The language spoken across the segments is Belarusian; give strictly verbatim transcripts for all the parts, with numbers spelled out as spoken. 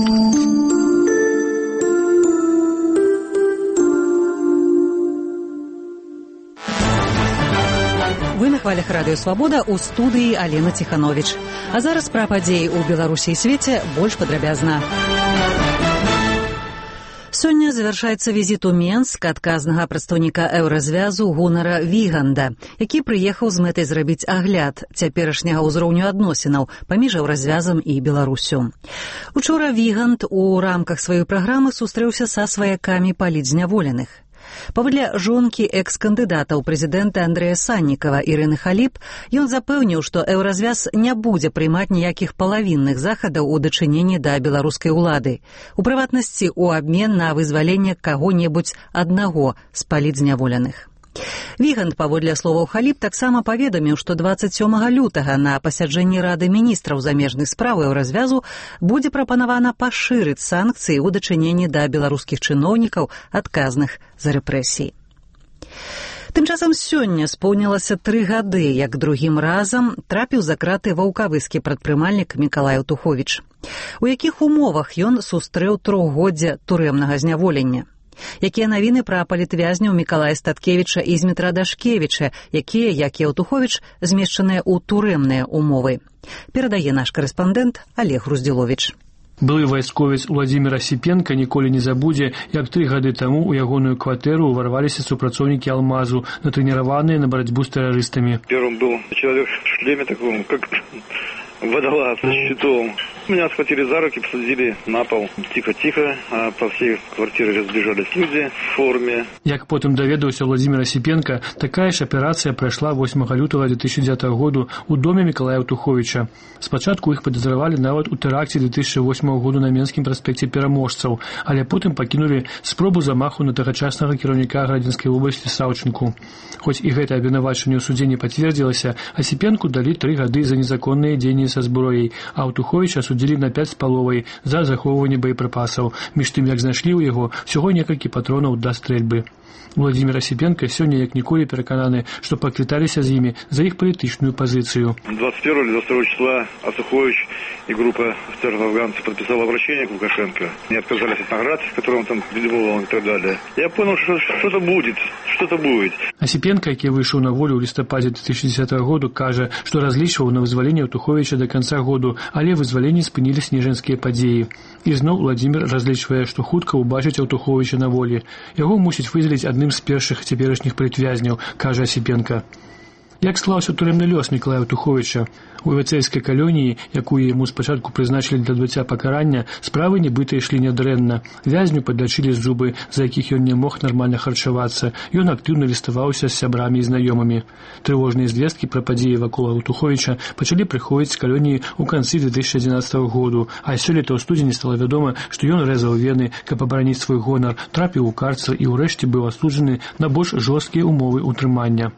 Вы на хвалях радыё «Свабода», у студыі Алена Ціхановіч. А зараз пра падзеі ў Беларусі і свеце больш падрабязна. Сёння завяршаецца візіт у Менск адказнага прадстаўніка еўразвязу Гунара Віганда, які прыехаў з мэтай зрабіць агляд цяперашняга ўзроўню адносінаў паміж еўразвязам і Беларусю. Учора Віганд у рамках сваёй праграмы сустрэўся са сваякамі палітзняволеных. Паводле жонкі экс-кандыдата ў прэзідэнта Андрэя Саннікава Ірыны Халіп, ён запэўніў, што еўразвяз не будзе прымаць ніякіх палавінных захадаў у дачыненні да беларускай улады, у прыватнасці ў абмен на вызваленне каго-небудзь аднаго з палітзняволеных. Віганд, паводле словаў Халіп, таксама паведаміў, што дваццаць сёмага лютага на пасяджэнні Рады міністраў замежных спраў еўразвязу будзе прапанавана пашырыць санкцыі ў дачыненні да беларускіх чыноўнікаў, адказных за рэпрэсіі. Тым часам сёння споўнілася тры гады, як другім разам трапіў за краты ваўкавыскі прадпрымальнік Мікалай Аўтуховіч. У якіх умовах ён сустрэў трохгоддзе турэмнага зняволення? Якія навіны пра палітвязняў Мікалая Статкевіча і Змітра Дашкевіча, якія, як і Аўтуховіч, змешчаныя ў турэмныя умовы? Перадае наш карэспандэнт Олег Груздзіловіч. Былы вайсковец Уладзімір Асіпенка ніколі не забудзе, як тры гады таму ў ягоную кватэру ўварваліся супрацоўнікі «Алмазу», натрэніраваныя на барацьбу з тэрарыстамі. Первым был человек в шлеме таком, как водолаз со щитом. Меня схватили за руки, посадили на пол. Тихо-тихо, а по всей квартире разбежались люди в форме. Як потым даведаўся Уладзімір Асіпенка, такая ж аперацыя прайшла восьмага лютага две тысячи дзевятага году ў доме Мікалая Аўтуховіча. Спачатку іх падазравалі нават у тэракце две тысячи восьмага году на Менскім праспекце Пераможцаў, але потым пакінулі спробу замаху на тагачаснага кіраўніка Градзенскай вобласці Саўчынку. Хоць і гэта абвінавачанне ў судзе не пацвердзілася, Асіпенку далі тры гады за незаконныя дзеянні са зброяй, а Аўтуховіча судзілі на пяць з паловай за захоўванне боепрыпасаў, між тым як знайшлі ў яго всього некалькі патронаў да стрэльбы. Уладзімір Асіпенка сёння як ніколі перакананы, што паквіталіся з імі за іх палітычную пазіцыю. двадцать первого или двадцать второго числа Астухович и группа офицеров-афганцев подписала обращение к Лукашенко. Они отказались от наград, которые он там придумывал и так далее. Я понял, что что-то будет, что-то будет. Асіпенка, які выйшаў на волю ў лістападзе две тысячи десятого году, кажа, што разлічваў на вызваленне Аўтуховіча да канца году, але вызваленні спынілі снежанскія падзеі. І зноў Уладзімір разлічвае, што хутка ўбачыць Аўтуховіча на волі. Яго мусіць вызваліць адным з першых цяперашніх палітвязняў, кажа Асіпенка. Як склаўся турэмны лёс Мікалая Аўтуховіча? У вецэйскай калоніі, якую яму спачатку прызначылі для адбыцця пакарання, справы нібыта ішлі нядрэнна. Вязню падлячылі зубы, за якіх ён не мог нармальна харчавацца. Ён актыўна ліставаўся з сябрамі і знаёмымі. Трывожныя звесткі пра падзеі вакол Аўтуховіча пачалі прыходзіць з калоніі ў канцы две тысячи одиннадцатого году, а сёлета ў студзені стала вядома, што ён рэзаў вены, каб абараніць свой гонар, трапіў у карцер і ўрэшце быў асуджаны на больш жорсткія умовы ўтрымання.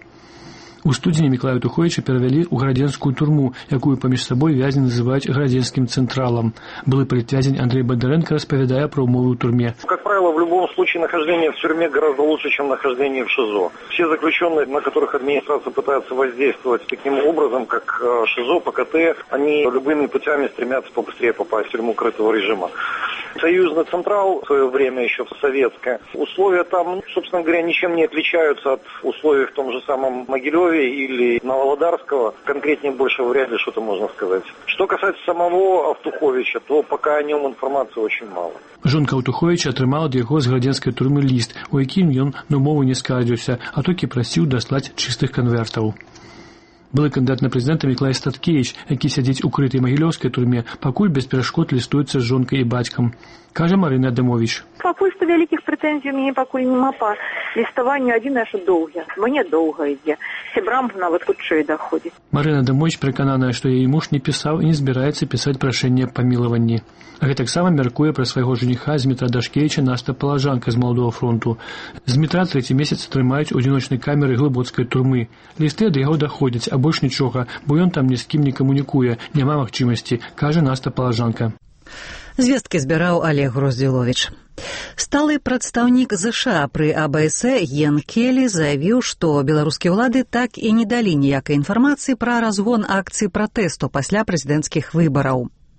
У студзені Мікалая Аўтуховіча перавялі ў градзенскую турму, якую паміж сабой вязні называюць градзенскім цэнтралам. Былы палітвязень Андрей Бондаренко распавядае пра умовы ў турме. Как правило, в любом случае нахождение в тюрьме гораздо лучше, чем нахождение в ШИЗО. Все заключенные, на которых администрация пытается воздействовать таким образом, как ШИЗО, ПКТ, они любыми путями стремятся побыстрее попасть в тюрьму крытого режима. Союзный Централ в свое время еще советское. Условия там, собственно говоря, ничем не отличаются от условий в том же самом Могилеве или Нововодарского. Конкретнее больше вряд ли что-то можно сказать. Что касается самого Аўтуховіча, то пока о нем информации очень мало. Жонка Аўтуховіча атрымала ад яго з градзенскай турмы ліст, у якім ён на мову не скардзіўся, а толькі прасіў даслаць чыстых канвертаў. Былы кандыдат на прэзідэнта Мікалай Статкевіч, які сядзіць у крытай магілёўскай турме, пакуль без перашкод лістуецца з жонкай і бацькам. Кажа Марына Адамович. Пакуль што вялікіх прэтэнзій у мяне пакуль няма па ліставанню, адзінае, што доўга. Мне доўга ідзе. Сябрам нават хутчэй даходзіць. Марына Адамович перакананая, што яе муж не пісаў і не збіраецца пісаць прашэнне аб памілаванні. Гэтаксама мяркуе пра свайго жаніха Змітра Дашкевіча Наста Палажанка з Маладога фронту. Змітра трэці месяц трымаюць у адзіночнай камеры глыбоцкай турмы. Лісты ад яго даходзяць, а больш нічога, бо ён там ні з кім не камунікуе, няма магчымасці, кажа Наста Палажанка. Звесткі збіраў Олег Груздзіловіч. Сталы прадстаўнік ЗША пры А Б С Йен Келі заявіў, што беларускія ўлады так і не далі ніякай інфармацыі пра разгон акцыі пратэсту пасля прэзідэнцкіх выбараў.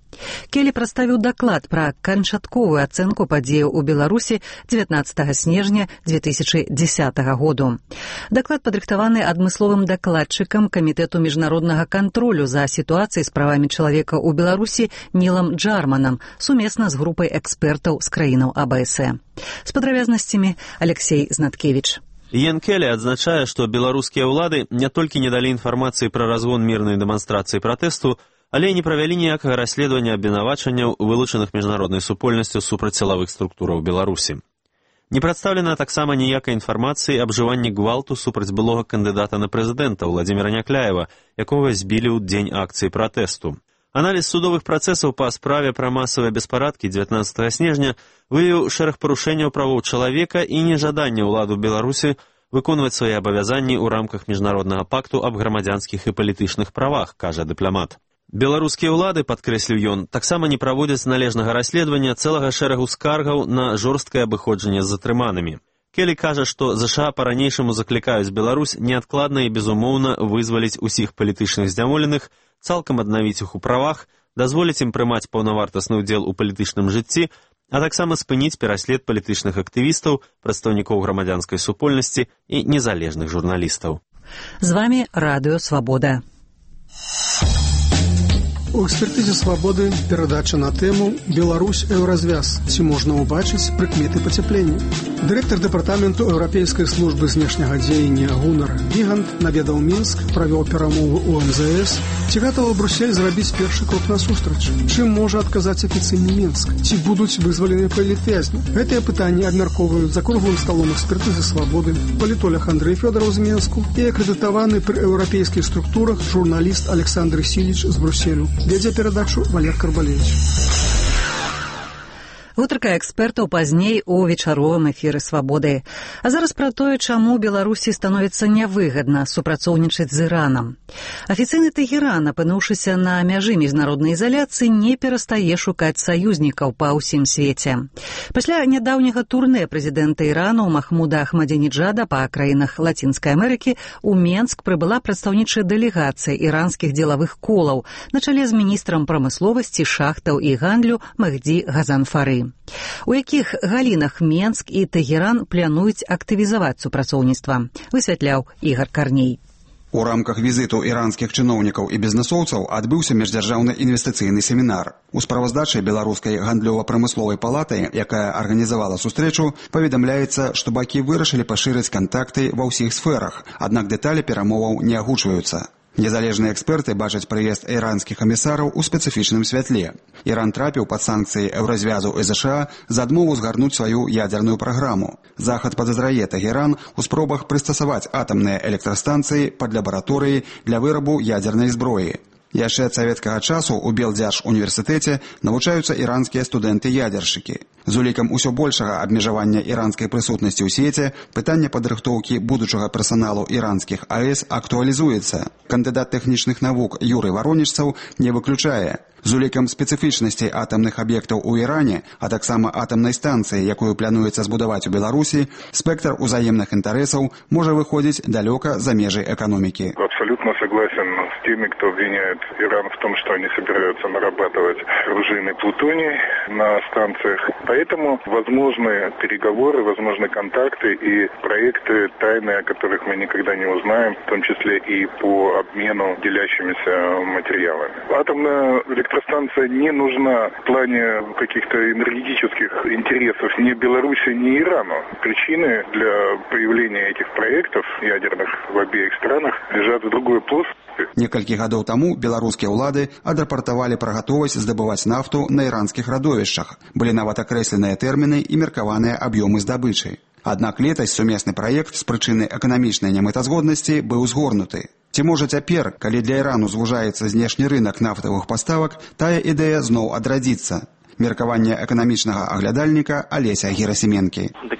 Келі прадставіў даклад пра канчатковую ацэнку падзеяў у Беларусі дзевятнаццатага снежня дзве тысячы дзесятага году. Даклад падрыхтаваны адмысловым дакладчыкам Камітэту міжнароднага кантролю за сітуацыяй з правамі чалавека ў Беларусі Нілам Джарманам сумесна з групай экспертаў з краінаў А Б С Э. З падрабязнасцямі Алексей Знаткевич. Іен Келі адзначае, што беларускія ўлады не толькі не далі інфармацыі пра разгон мірнай дэманстрацыі пратэсту, але і не правялі ніякага расследавання абвінавачанняў, вылучаных міжнароднай супольнасцю супраць сілавых структураў Беларусі. Не прадстаўлена таксама ніякай інфармацыі аб жыванні гвалту супраць былога кандыдата на прэзідэнта Владзіміра Някляева, якога збілі ў дзень акцыі пратэсту. Аналіз судовых працэсаў па справе пра масавыя беспарадкі дзевятнаццатага снежня выявіў шэраг парушэнняў правоў чалавека і нежаданне ўладу Беларусі выконваць свае абавязанні ў рамках міжнароднага пакту аб грамадзянскіх і палітычных правах, кажа дыпламат. Беларускія ўлады, падкрэсліў ён, таксама не праводзяць належнага расследавання цэлага шэрагу скаргаў на жорсткае абыходжанне з затрыманымі. Келі кажа, што ЗША па-ранейшаму заклікаюць Беларусь неадкладна і безумоўна вызваліць усіх палітычных здзямоленых, цалкам аднавіць іх у правах, дазволіць ім прымаць паўнавартасны ўдзел у палітычным жыцці, а таксама спыніць пераслед палітычных актывістаў, прадстаўнікоў грамадзянскай супольнасці і незалежных журналістаў. З вамі Радыё Свабода. У экспертызе «Свабоды» перадача на тэму «Беларусь еўразвяз. Ці можна ўбачыць прыкметы пацяплення?». Дырэктар дэпартаменту Еўрапейскай службы знешняга дзеяння Гунар Вігант наведаў Мінск, правёў перамовы ў Эм Зэ Эс. Ці гатовы Брюссель зрабіць першы крок насустрач? Чым можа адказаць афіцыйны Мінск? Ці будуць вызвалены палітвязні? Гэтыя пытанні абмяркоўваюць за круглым сталом экспертызы «Свабоды» палітолог Андрэй Фёдараў з Мінску і акрэдытаваны пры еўрапейскіх структурах журналіст Александр Сіліч з Брюсселю. Вядзе перадачу Валер Карбалевич. Гутарка экспертаў пазней у вечаровым эфіры «Свабоды». А зараз пра тое, чаму Беларусі становіцца нявыгадна супрацоўнічаць з Іранам. Афіцыйны Тэхеран, апынуўшыся на мяжы міжнароднай ізаляцыі, не перастае шукаць саюзнікаў па ўсім свеце. Пасля нядаўняга турнэ прэзідэнта Ірану Махмуда Ахмадзінеджада па краінах Лацінскай Амерыкі у Менск прыбыла прадстаўнічая дэлегацыя іранскіх дзелавых колаў на чале з міністрам прамысловасці, шахтаў і гандлю Махді Газанфары. У якіх галінах Менск і Тэхеран плануюць актывізаваць супрацоўніцтва, высвятляў Ігар Карней. У рамках візіту іранскіх чыноўнікаў і бізнэсоўцаў адбыўся міждзяржаўны інвестыцыйны семінар. У справаздачы беларускай гандлёва-прамысловай палаты, якая арганізавала сустрэчу, паведамляецца, што бакі вырашылі пашырыць кантакты ва ўсіх сферах, аднак дэталі перамоваў не агучваюцца. Незалежныя эксперты бачаць прыезд іранскіх камісараў у спецыфічным святле. Іран трапіў пад санкцыі еўразвязу і ЗША за адмову згарнуць сваю ядерную праграму. Захад падазрае Тэхеран у спробах прыстасаваць атамныя электрастанцыі пад лабараторыі для вырабу ядернай зброі. Яшчэ ад савецкага часу ў Белдзярж-універсітэце навучаюцца іранскія студэнты-ядершчыкі. З улікам усё большага абмежавання іранскай прысутнасці ў свеце, пытанне падрыхтоўкі будучага персаналу іранскіх А Эс актуалізуецца. Кандыдат тэхнічных навук Юрый Варонежцаў не выключае. З улікам спецыфічнасцей атамных аб'ектаў у Іране, а таксама атамнай станцыі, якую плануецца збудаваць у Беларусі, спектр узаемных інтарэсаў можа выходзіць далёка за межы эканомікі. Абсолютно согласен с теми, кто обвиняет Иран в том, что они собираются нарабатывать оружейный плутоний на станциях. Поэтому возможны переговоры, возможны контакты и проекты тайные, о которых мы никогда не узнаем, в том числе и по обмену делящимися материалами. Атомная электростанция не нужна в плане каких-то энергетических интересов ни Беларуси, ни Ирану. Причины для появления этих проектов ядерных в обеих странах лежат в другой плоскости. Некалькі гадоў таму беларускія ўлады адрапартавалі пра гатовасць здабываць нафту на іранскіх радовішчах. Былі нават акрэсленыя тэрміны і меркаваныя аб'ёмы здабычы. Аднак летась сумесны праект з прычыны эканамічнай немэтазгоднасці быў згорнуты. Ці можа цяпер, калі для Ірану звужаецца знешні рынак нафтавых паставак, тая ідэя зноў адрадзіцца? Меркаванне эканамічнага аглядальніка Алеся Герасименкі.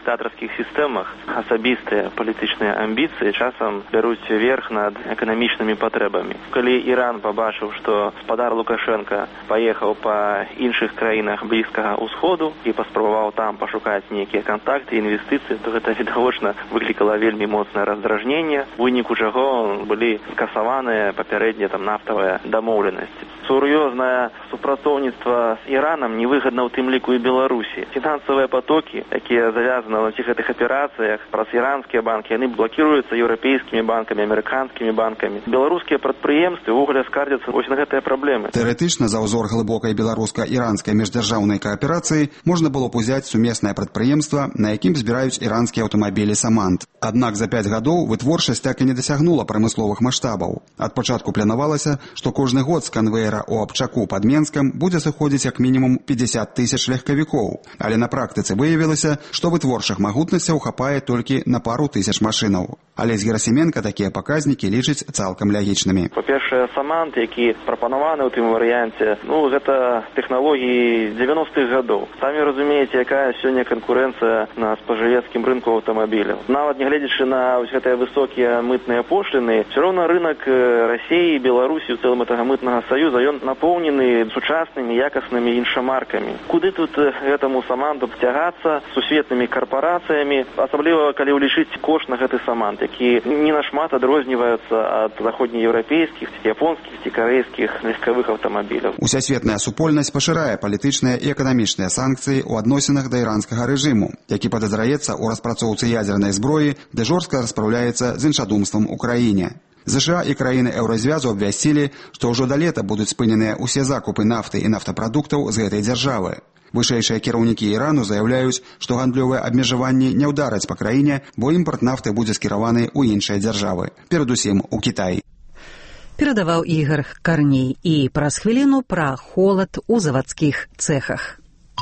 дыктатарскіх сістэмах асабістыя палітычныя амбіцыі часам бяруць верх над эканамічнымі патрэбамі. Калі Іран пабачыў, што спадар Лукашенка паехаў па іншых краінах Блізкага ўсходу і паспрабаваў там пашукаць нейкія кантакты, інвестыцыі, то гэта відавочна выклікала вельмі моцнае раздражненне, у выніку чаго былі скасаваныя папярэднія там нафтавыя дамоўленасці. Сур'ёзнае супрацоўніцтва з Іранам невыгадна ў тым ліку і Беларусі. Фінансавыя потокі, якія завязаны на ўсіх гэтых аперацыях праз іранскія банкі, яны блакіруюцца еўрапейскімі банкамі, амерыканскімі банкамі. Беларускія прадпрыемствы ўвогуле скардзяцца вось на гэтыя праблемы. Тэарэтычна за ўзор глыбокай беларуска-іранскай міждзяржаўнай кааперацыі можна было б узяць сумеснае прадпрыемства, на якім збіраюць іранскія аўтамабілі «Самант». Аднак за пяць гадоў вытворчасць так і не дасягнула прамысловых маштабаў. Ад пачатку планавалася, што кожны год з канвеера у Абчаку пад Менскам будзе сыходзіць як мінімум пятьдесят тысяч легкавікоў, але на практыцы выявілася, што вытворчых магутнасцяў хапае толькі на пару тысяч машынаў. Алесь Герасименко такія паказнікі лічыць цалкам лягічнымі. Па-першае, «Самант», які прапанаваны ў тым варыянце, ну, гэта тэхналогіі дзевяностых гадоў. Самі разумееце, якая сёння канкурэнцыя на спажывецкім рынку аўтамабіляў. Нават нягледзячы на вось гэтыя высокія мытныя пошліны, все роўна рынок Расіі, Беларусі, у цэлым гэтага мытнага саюза, ён напоўнены сучаснымі, якаснымі іншамаркамі. Куды тут гэтаму «Саманту» цягацца сусветнымі карпорацыямі, асабліва калі ўлічыць кошт на гэты «Самант», які не нашмат адрозніваюцца ад заходнееўрапейскіх, японскіх ці карэйскіх легкавых аўтамабіляў. Усесветная супольнасць пашырае палітычныя і эканамічныя санкцыі ў адносінах да іранскага рэжыму, які падазраецца ў распрацоўцы ядзернай зброі, ды жорстка распраўляецца з іншадумствам у краіне. ЗША і краіны еўразвязу абвясцілі, што ўжо да лета будуць спыненыя ўсе закупы нафты і нафтапрадуктаў з гэтай дзяржавы. Вышэйшыя кіраўнікі Ірану заяўляюць, што гандлёвыя абмежаванні не ўдараць па краіне, бо імпарт нафты будзе скіраваны ў іншыя дзяржавы, перадусім у Кітай. Перадаваў Ігор Карней і праз хвіліну пра холад у завадскіх цэхах.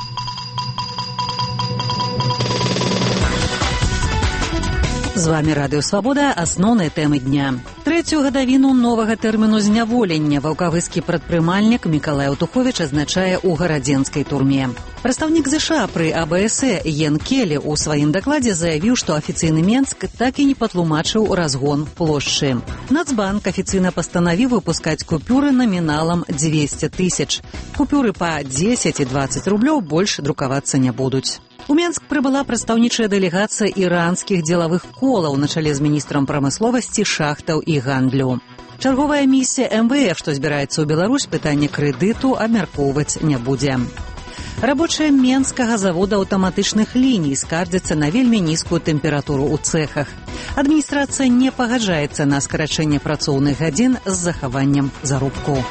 З вами Радыё Свабода, асноўныя тэмы дня. Трэцюю гадавіну новага тэрміну зняволення ваўкавыскі прадпрымальнік Мікалай Аўтуховіч азначае ў гарадзенскай турме. Прадстаўнік ЗША пры АБСЭ Йен Келі ў сваім дакладзе заявіў, што афіцыйны Менск так і не патлумачыў разгон плошчы. Нацбанк афіцыйна пастанавіў выпускаць купюры наміналам дзвесце тысяч. Купюры па дзесяць і дваццаць рублёў больш друкавацца не будуць. У Менск прыбыла прадстаўнічая дэлегацыя іранскіх дзелавых колаў на чале з міністрам прамысловасці, шахтаў і гандлю. Чарговая місія эм вэ эф, што збіраецца ў Беларусь, пытанне крэдыту абмяркоўваць не будзе. Рабочыя Менскага завода аўтаматычных ліній скардзяцца на вельмі нізкую тэмпературу ў цэхах. Адміністрацыя не пагаджаецца на скарачэнне працоўных гадзін з захаваннем заробку.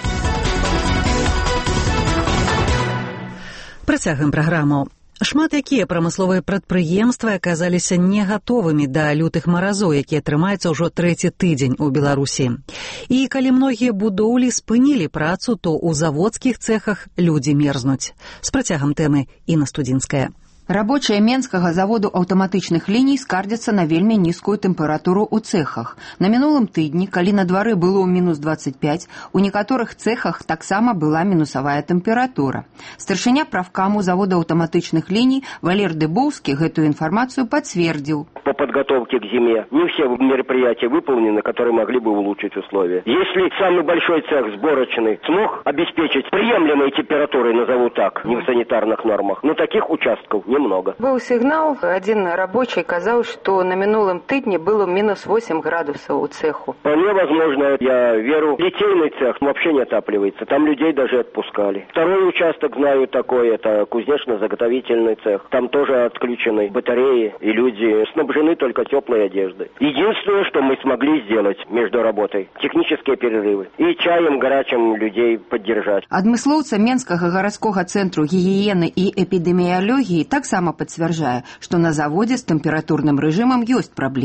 Працягваем праграму. Шмат якія прамысловыя прадпрыемствы аказаліся не гатовымі да лютых маразоў, якія трымаюцца ўжо трэці тыдзень у Беларусі. І калі многія будоўлі спынілі працу, то ў заводскіх цэхах людзі мерзнуць. З працягам тэмы Інна Студзінская. Рабочыя Менскага заводу аўтаматычных ліній скардзяцца на вельмі нізкую тэмпературу ў цэхах. На мінулым тыдні, калі на двары было ў мінус дваццаць пяць, у некаторых цэхах таксама была мінусавая тэмпература. Старшыня правкаму завода аўтаматычных линий Валер Дыбоўскі гэтую информацию подтвердил. По подготовке к зиме не все мероприятия выполнены, которые могли бы улучшить условия. Если самый большой цех сборочный смог обеспечить приемлемой температурой, назову так, не в санитарных нормах, но таких участков немного. Был сигнал, один рабочий казал, что на минулом тыдне было минус восемь градусов у цеху. Вполне возможно, я верю, литейный цех вообще не отапливается, там людей даже отпускали. Второй участок знаю такой, это кузнечно-заготовительный цех. Там тоже отключены батареи, и люди снабжены только теплой одеждой. Единственное, что мы смогли сделать между работой, технические перерывы. И чаем горячим людей поддержать. Адмыслоўца Менскага гарадскога цэнтру гігіены і эпідэміялогіі таксама пацвярджае, што на заводзе з тэмпературным рэжымам ёсць праблемы.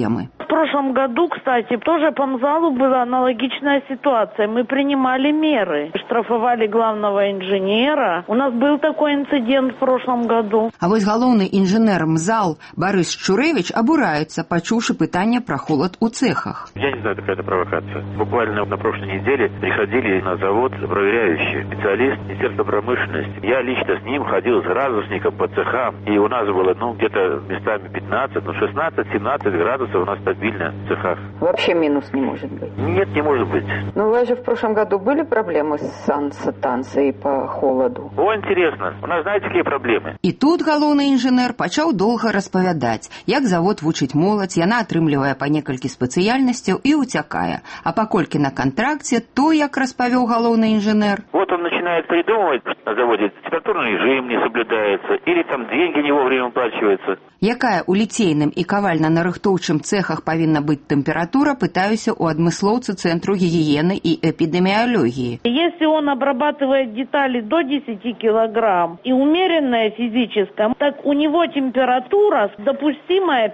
прошлом году, кстати, тоже по МЗАЛу была аналогичная ситуация. Мы принимали меры. Штрафовали главного инженера. У нас был такой инцидент в прошлом году. А вось галоўны інжынер МЗАЛ Борис Чуревич обурается, почувши пытание про холод у цехах. Я не знаю, какая-то провокация. Буквально на прошлой неделе приходили на завод проверяющие специалист Министерства промышленности. Я лично с ним ходил с градусником по цехам, и у нас было, ну, где-то местами пятнадцать, ну, шестнадцать-семнадцать градусов у нас стабильно в цехах. Вообще минус не может быть? Нет, не может быть. Ну, у вас же в прошлом году были проблемы с санстанцией по холоду? О, интересно. У нас знаете, какие проблемы? І тут галоўны інжынер пачаў доўга распавядаць, як завод вучыць моладзь, яна атрымлівае па некалькі спецыяльнасцяў і уцякае. А паколькі на кантракце, то, як распавёў галоўны інжынер. Вот он начинает придумывать, на заводе температурный режим не соблюдается, или там деньги не вовремя выплачиваются. Якая у ліцейным і кавальна-нарыхтоўчым цехах павінна быць тэмпература, пытаюся у адмыслоўцы Цэнтру гігіены і эпідэміялогіі. Если он обрабатывает детали до десяти килограмм и умеренная физическая, так у него температура допустимая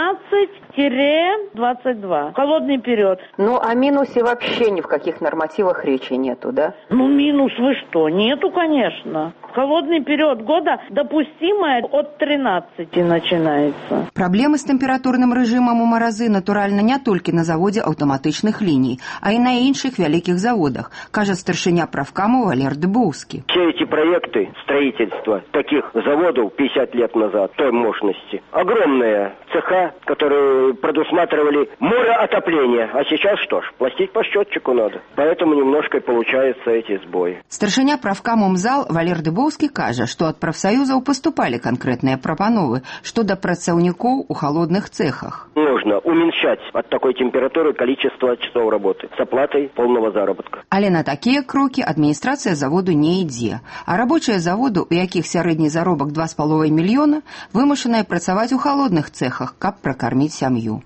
пятнадцать-двадцать два. Холодный период. Ну, о минусе вообще ни в каких нормативах речи нету, да? Ну, минус вы что? Нету, конечно. Холодный период года допустимая от тринадцати начинается. Праблемы з тэмпературным рэжымам у маразы, натуральна, не толькі на заводзе аўтаматычных ліній, а і на іншых вялікіх заводах, кажа старшыня правкаму Валер Дыбоўскі. Все эти проекты строительства таких заводов пятьдесят лет назад, той мощности, огромные цеха, которые предусматривали море отопления, а сейчас что ж, платить по счетчику надо. Поэтому немножко получаются эти сбои. Старшыня правкаму МЗАЛ Валер Дыбоўскі кажа, што ад прафсаюзаў паступалі канкрэтныя прапановы, што да працаўнікоў у холодных цехах. Нужно уменьшать от такой температуры количество часов работы с оплатой полного заработка. Але на такія крокі адміністрацыя заводу не ідзе, а рабочыя заводу, у якіх сярэдні заробак два з паловай мільёна, вымушаныя працаваць у холодных цехах, каб пракарміць сям'ю.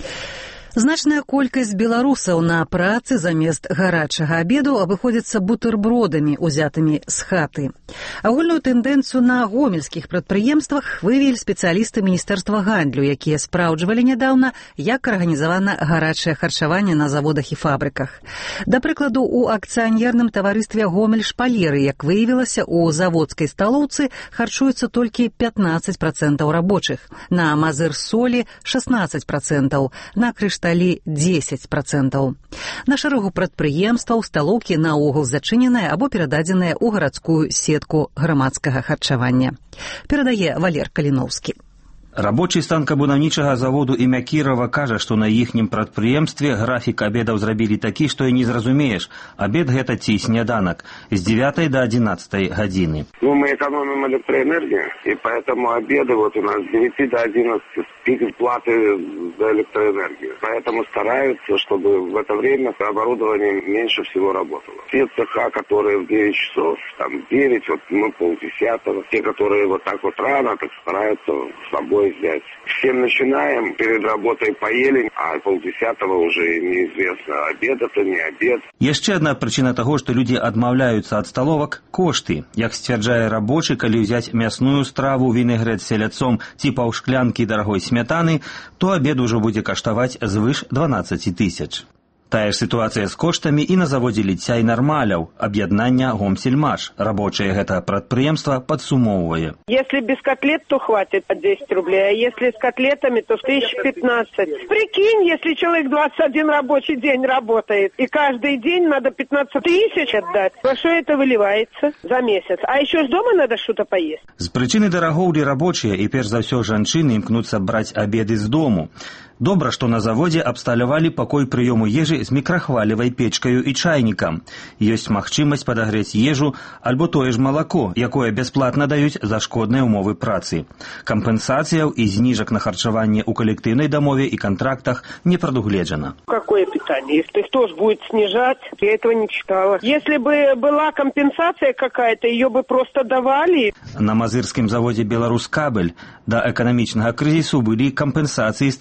Значная колькасць беларусаў на працы замест гарачага абеду абыходзіцца бутэрбродамі, узятымі з хаты. Агульную тэндэнцыю на гомельскіх прадпрыемствах вывелі спецыялісты Міністэрства гандлю, якія спраўджвалі нядаўна, як арганізавана гарачае харчаванне на заводах і фабрыках. Да прыкладу, у акцыянерным таварыстве «Гомель-шпалеры», як выявілася, у заводскай сталоўцы харчуецца толькі пятнаццаць працэнтаў рабочых, на мазыр-солі шаснаццаць працэнтаў, на крышталі десять процентов. На шэрагу прадпрыемстваў сталоўкі наогул зачыненыя або перададзеныя ў гарадскую сетку грамадскага харчавання. Перадае Валер Каліноўскі. Рабочий станкабудаўнічага заводу імя Кірова кажа, што на іхнім прадпрыемстве графік абедаў зрабілі такі, што і не зразумееш, абед гэта ці сняданак з девятой до одиннадцатой гадзіны. Ну, мы экономим электроэнергию, и поэтому обеды вот у нас с девяти до одиннадцати пик платы за электроэнергию. Поэтому стараются, чтобы в это время оборудование меньше всего работало. Те цеха, которые в девять часов, там девять, вот мы полдесятого, те, которые вот так вот рано, так стараются с собой взять. Всем начинаем, перед работой поели, а полдесятого уже неизвестно, обед это не обед. Яшчэ адна прычына таго, што людзі адмаўляюцца ад сталовак – кошты. Як сцвярджае рабочы, калі ўзяць мясную страву, вінегрэт з селядцом ці паўшклянкі дарагой смятаны, то абед ужо будзе каштаваць звыш дванаццаці тысяч. Тая ж ситуация с коштами и на заводе ліця і нармаляў, объединения Гомсельмаш. Рабочее гэта прадпрыемства подсумоўвае. Если без котлет, то хватит по десять рублей, а если с котлетами, то тысяч пятнадцать. Прикинь, если человек двадцать один рабочий день работает, и каждый день надо пятнадцать тысяч отдать, во что это выливается за месяц? А еще с дома надо что-то поесть. З прычыны дарагоўлі рабочыя і перш за ўсё жанчыны імкнуцца браць абеды з дому. Добра, што на заводзе абсталявалі пакой прыёму ежы з мікрахвалевай печкаю і чайнікам. Ёсць магчымасць падагрэць ежу альбо тое ж малако, якое бясплатна даюць за шкодныя ўмовы працы. Кампенсацыяў і зніжак на харчаванне ў калектыўнай дамове і кантрактах не прадугледжана. Какое питание? Если кто ж будет снижать? Я этого не читала. Если бы была компенсация какая-то, ее бы просто давали. На мазырскім заводзе «Беларускабель» да эканамічнага крызісу былі кампенсацыі сталоўцы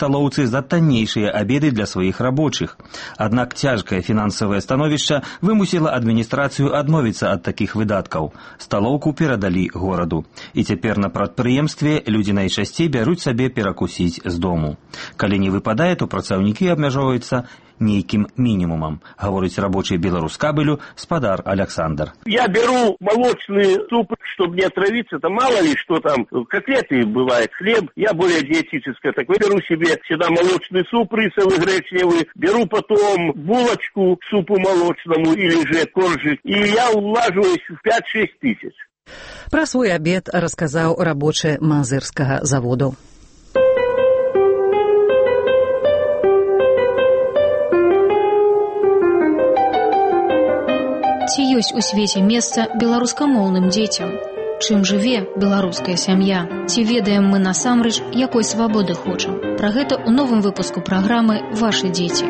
выборы за таннейшие обеды для своих рабочих. Аднак цяжкае фінансавае становішча вымусіла адміністрацыю адмовіцца ад такіх выдаткаў. Сталоўку перадалі гораду. І цяпер на прадпрыемстве людзі найчасцей бяруць сабе перакусіць з дому. Калі не выпадае, то працаўнікі абмяжоўваюцца нейкім мінімумам, гаворыць рабочий Беларускабелю спадар Александр. Я беру молочный суп, чтобы не отравиться, там мало ли что там, котлеты бывает, хлеб, я более диетическое такое, беру себе всегда молочный суп рисовый, гречневый, беру потом булочку к супу молочному или же коржик, и я улаживаюсь в пять-шесть тысяч. Пра свой абед расказаў рабочы мазырскага заводу. Ці ёсць у свеце месца беларускамоўным дзецям? Чым жыве беларуская сям'я? Ці ведаем мы насамрэч, якой свабоды хочам? Пра гэта ў новым выпуску праграмы «Вашы дзеці».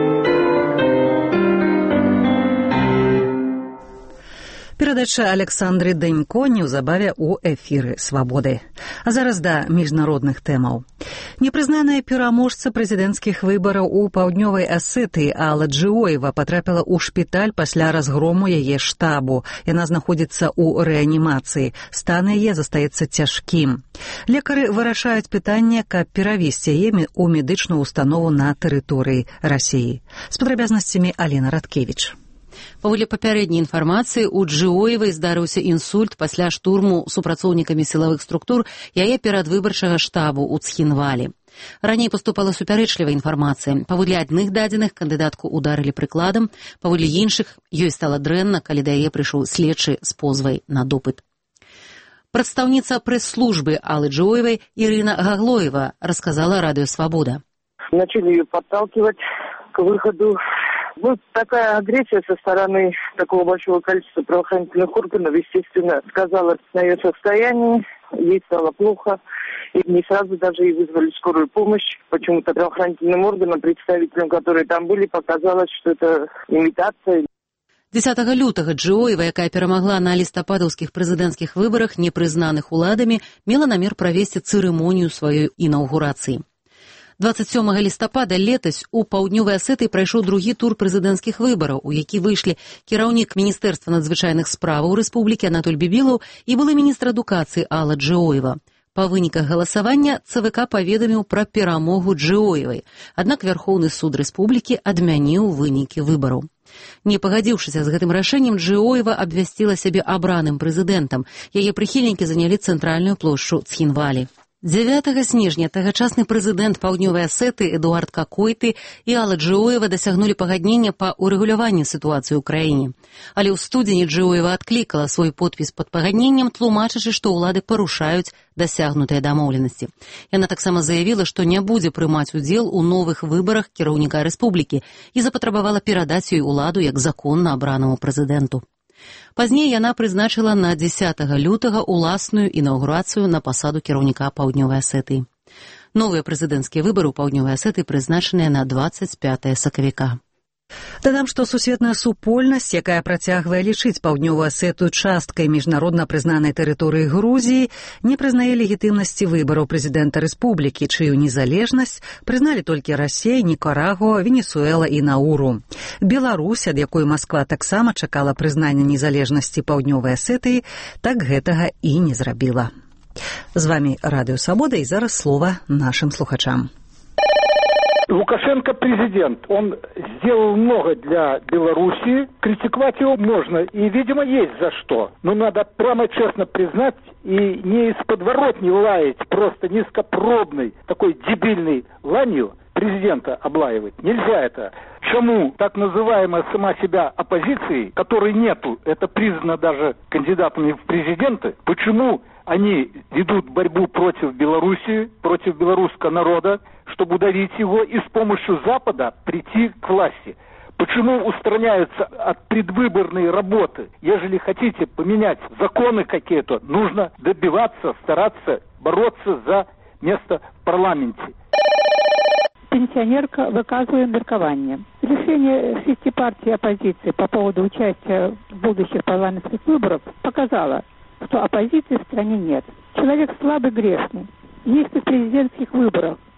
Перадача Александры Дэнько неўзабаве ў эфіры «Свабоды». А зараз да міжнародных тэмаў. Непрызнаная пераможца прэзідэнцкіх выбараў у паўднёвай Асетыі Алла Джиоева патрапіла ў шпіталь пасля разгрому яе штабу. Яна знаходзіцца ў рэанімацыі. Стан яе застаецца цяжкім. Лекары вырашаюць пытанне, каб перавесці яе ў медычную установу на тэрыторыі Расіі. З падрабязнасцямі Алена Радкевіч. Паводле папярэдняй інфармацыі, у Джиоевай здарыўся інсульт пасля штурму супрацоўнікамі сілавых структур яе перадвыбарчага штабу ў Цхінвалі. Раней паступала супярэчлівая інфармацыя. Паводле адных дадзеных кандыдатку ударылі прыкладам, паводле іншых ёй стала дрэнна, калі да яе прыйшоў следчы з позвай на допыт. Прадстаўніца прэс-службы Аллы Джиоевай Ирина Гаглоева рассказала радио «Свобода». Начали ее подталкивать к выходу. Вот такая агрессия со стороны такого большого количества правоохранительных органов, естественно, сказалась на ее состоянии, ей стало плохо, и не сразу даже и вызвали скорую помощь. Почему-то правоохранительным органам, представителям, которые там были, показалось, что это имитация. дзесятага лютага Джиоева, якая перамагла на лістападаўскіх прэзідэнцкіх выбарах, непрызнаных уладамі, мела намер правесці цырымонію сваёй інаўгурацыі. дваццаць сёмага лістапада летась у паўднёвай Асетыі прайшоў другі тур прэзідэнцкіх выбараў, у які выйшлі кіраўнік Міністэрства надзвычайных справаў Рэспублікі Анатоль Бібілаў і былы міністр адукацыі Алла Джиоева. Па выніках галасавання ЦВК паведаміў пра перамогу Джиоевай, аднак Вярхоўны суд Рэспублікі адмяніў вынікі выбараў. Не пагадзіўшыся з гэтым рашэннем, Джиоева абвясціла сябе абраным прэзідэнтам. Яе прыхільнікі занялі цэнтральную плошчу Цхінвалі. дзевятага снежня тагачасны прэзідэнт паўднёвай Асетыі Эдуард Какойты і Алла Джиоева дасягнулі пагаднення па урэгуляванні сітуацыі ў краіне. Але ў студзені Джиоева адклікала свой подпіс пад пагадненнем, тлумачачы, што ўлады парушаюць дасягнутыя дамоўленасці. Яна таксама заявіла, што не будзе прымаць удзел у новых выбарах кіраўніка рэспублікі і запатрабавала перадаць ёй уладу як законна абранаму прэзідэнту. Пазней яна прызначыла на дзесятага лютага уласную інаўгурацыю на пасаду кіраўніка паўднёвай Асетыі. Новыя прэзідэнцкія выбары ў паўднёвай Асетыі прызначаныя на дваццаць пятае сакавіка. Дадам, што сусветная супольнасць, якая працягвае лічыць паўднёвую Асетыю часткай міжнародна прызнанай тэрыторыі Грузіі, не прызнае легітымнасці выбараў прэзідэнта рэспублікі, чыю незалежнасць прызналі толькі Расія, Нікарагуа, Венесуэла і Науру. Беларусь, ад якой Масква таксама чакала прызнання незалежнасці паўднёвай Асетыі, так гэтага і не зрабіла. З вамі радыё «Свобода» і зараз слова нашим слухачам. Лукашенко президент, он сделал много для Беларуси, критиковать его можно, и, видимо, есть за что. Но надо прямо честно признать и не из подворотни лаять, просто низкопробной, такой дебильной ланью президента облаивать. Нельзя это. Чему так называемая сама себя оппозицией, которой нету, это признано даже кандидатами в президенты, почему они ведут борьбу против Беларуси, против белорусского народа, чтобы удавить его и с помощью Запада прийти к власти? Почему устраняются от предвыборной работы? Ежели хотите поменять законы какие-то, нужно добиваться, стараться бороться за место в парламенте. Пенсионерка выказывает меркование. Решение шести партий оппозиции по поводу участия в будущих парламентских выборах показало, что оппозиции в стране нет. Человек слабый, грешный. Если в президентских выборах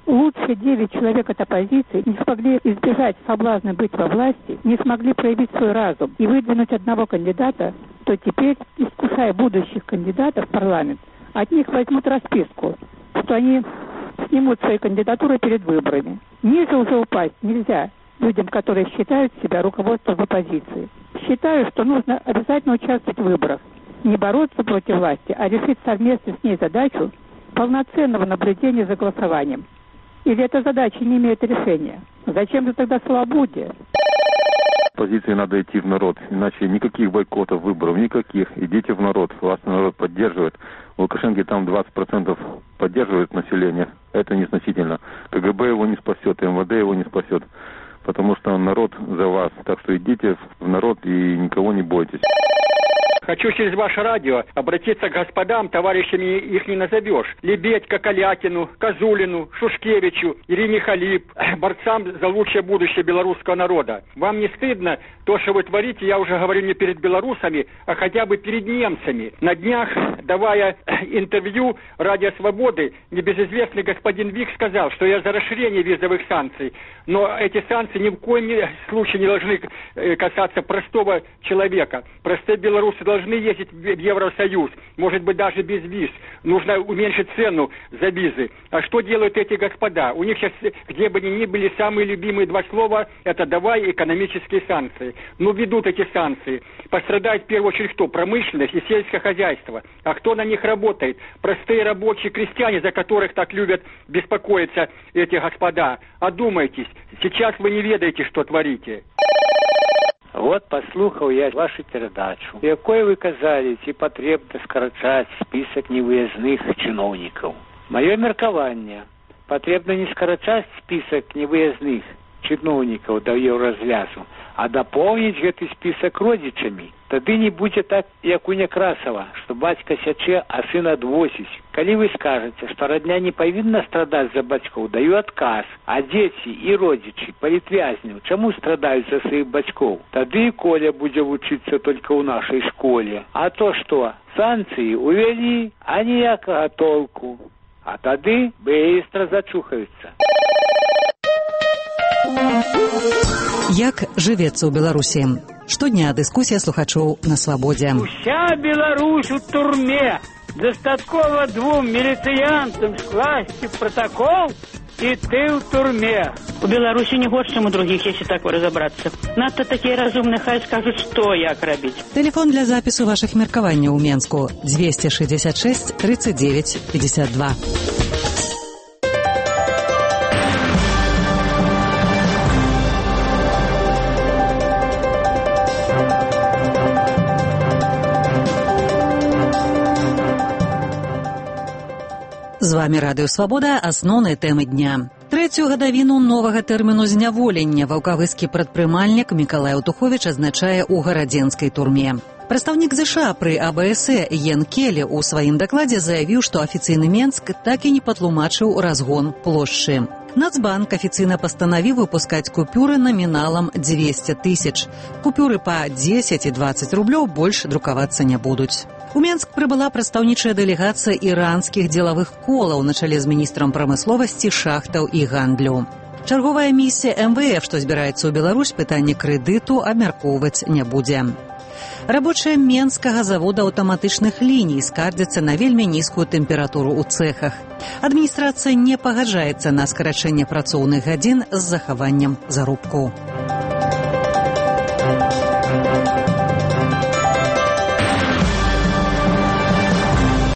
лучшие девять человек от оппозиции не смогли избежать соблазна быть во власти, не смогли проявить свой разум и выдвинуть одного кандидата, то теперь, искушая будущих кандидатов в парламент, от них возьмут расписку, что они снимут свои кандидатуры перед выборами. Ниже уже упасть нельзя людям, которые считают себя руководством в оппозиции. Считаю, что нужно обязательно участвовать в выборах, не бороться против власти, а решить совместно с ней задачу полноценного наблюдения за голосованием. Или эта задача не имеет решения? Зачем же тогда слабоудие? Позиции надо идти в народ, иначе никаких бойкотов выборов, никаких. Идите в народ, вас народ поддерживает. У Лукашенко там двадцать процентов поддерживает население, это незначительно. КГБ его не спасет, МВД его не спасет, потому что народ за вас. Так что идите в народ и никого не бойтесь. Хочу через ваше радио обратиться к господам, товарищами их не назовешь. Лебедько, Калякину, Козулину, Шушкевичу, Ирине Халип, борцам за лучшее будущее белорусского народа. Вам не стыдно то, что вы творите, я уже говорю не перед белорусами, а хотя бы перед немцами. На днях, давая интервью «Радио Свободы», небезызвестный господин Вик сказал, что я за расширение визовых санкций, но эти санкции ни в коем случае не должны касаться простого человека. Простые белорусы должны ездить в Евросоюз, может быть, даже без виз. Нужно уменьшить цену за визы. А что делают эти господа? У них сейчас, где бы ни были, самые любимые два слова – это «давай экономические санкции». Ну, ведут эти санкции. Пострадает в первую очередь кто? Промышленность и сельское хозяйство. А кто на них работает? Простые рабочие крестьяне, за которых так любят беспокоиться эти господа. Одумайтесь, сейчас вы не ведаете, что творите. Вот послухаў я вашу перадачу, у якой вы казалі, ці патрэбна скарачаць спісак невыязных чыноўнікаў. Маё меркаванне, патрэбна не скарачаць спісак невыязных чыноўнікаў да еўразвязу, а дапоўніць гэты спісак родзічамі. Тады не будзе так, як у Някрасава, што бацька сячэ, а сын адвозіць. Калі вы скажаце, што радня не павінна страдаць за бацькоў, даю адказ. А дзеці і родзічы, палітвязняў, чаму страдаюць за сваіх бацькоў? Тады і Коля будзе вучыцца толькі ў нашай школе. А то што? Санкцыі увялі, а ніякага толку. А тады быстра зачухаюцца. Як жывецца ў Беларусі? Штодня дыскусія слухачоў на Свабодзе. Уся Беларусь у турме. Дастаткова двум міліцыянтам скласці протокол, і ты ў турме. У Беларусі не горш, чым у другіх, если так разобраться. Надто такія разумныя, хай скажуць, што як рабіць. Тэлефон для запісу вашых меркаванняў у Менску двести шестьдесят шесть тридцать девять пятьдесят два. З вами Радыё Свабода, асноўныя тэмы дня. Трэцюю гадавіну новага тэрміну зняволення ваўкавыскі прадпрымальнік Мікалай Утуховіч адзначае ў гарадзенскай турме. Прадстаўнік ЗША пры А Б С Йен Келі ў сваім дакладзе заявіў, што афіцыйны Менск так і не патлумачыў разгон плошчы. Нацбанк афіцыйна пастанавіў выпускаць купюры наміналам двести тысяч. Купюры па дзесяць і двадцать рублёў больш друкавацца не будуць. У Менск прыбыла прадстаўнічая дэлегацыя іранскіх дзелавых колаў на чале з міністрам прамысловасці, шахтаў і гандлю. Чарговая місія Эм Вэ Эф, што збіраецца ў Беларусь, пытанне крэдыту абмяркоўваць не будзе. Рабочыя Менскага завода аўтаматычных ліній скардзяцца на вельмі нізкую тэмпературу ў цэхах. Адміністрацыя не пагаджаецца на скарачэнне працоўных гадзін з захаваннем заробку.